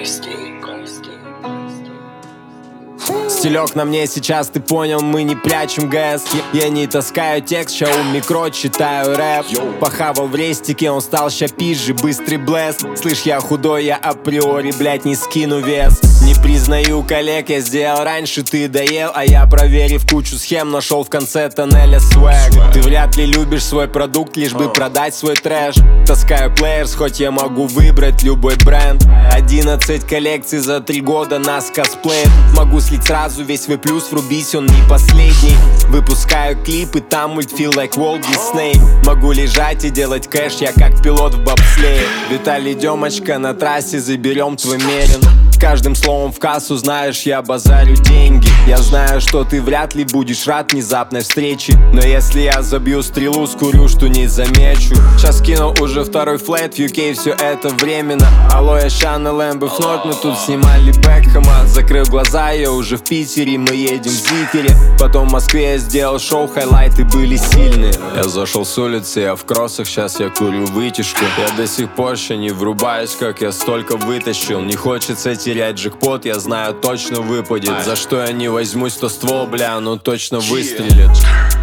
Стилек на мне сейчас, ты понял, мы не прячем ГС. Я не таскаю текст, ща у микро читаю рэп. Похавал в рестике, он стал ща пизжи, быстрый блеск. Слышь, я худой, я априори, блять, не скину вес. Не признаю коллег, я сделал раньше, ты доел. А я, проверив кучу схем, нашел в конце тоннеля свэг. Ты вряд ли любишь свой продукт, лишь бы продать свой трэш. Таскаю плеерс, хоть я могу выбрать любой бренд. 11 коллекций за 3 года нас косплеит. Могу слить сразу весь свой плюс, врубись, он не последний. Выпускаю клипы, там мультфил like Walt Disney. Могу лежать и делать кэш, я как пилот в бобслее. Виталий Демочка, на трассе заберем твой мерин. Каждым словом в кассу, знаешь, я базарю деньги. Я знаю, что ты вряд ли будешь рад внезапной встрече, но если я забью стрелу, скурю, что не замечу. Сейчас кинул уже второй флэт, в UK все это временно. Алло, я Шанна Лэмбо вновь, мы тут снимали Бекхэма. Закрыв глаза, я уже в Питере, мы едем в Зитере. Потом в Москве я сделал шоу, хайлайты были сильные. Я зашел с улицы, я в кроссах, сейчас я курю вытяжку. Я до сих пор еще не врубаюсь, как я столько вытащил. Не хочется терять джекпот, я знаю, точно выпадет. За что я не возьмусь, то ствол, бля, ну точно выстрелит.